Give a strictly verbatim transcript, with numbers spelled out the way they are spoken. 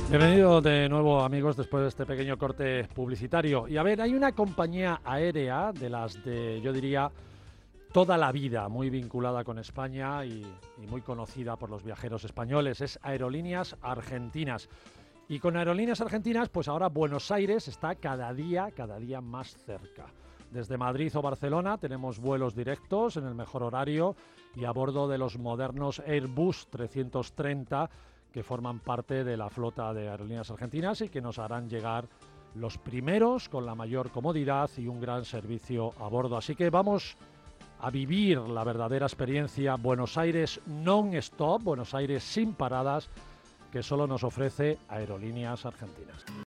Bienvenido de nuevo, amigos, después de este pequeño corte publicitario. Y a ver, hay una compañía aérea de las de, yo diría, toda la vida, muy vinculada con España y, y muy conocida por los viajeros españoles. Es Aerolíneas Argentinas. Y con Aerolíneas Argentinas, pues ahora Buenos Aires está cada día, cada día más cerca. Desde Madrid o Barcelona tenemos vuelos directos en el mejor horario y a bordo de los modernos Airbus trescientos treinta que forman parte de la flota de Aerolíneas Argentinas y que nos harán llegar los primeros con la mayor comodidad y un gran servicio a bordo. Así que vamos a vivir la verdadera experiencia Buenos Aires non-stop, Buenos Aires sin paradas, que solo nos ofrece Aerolíneas Argentinas.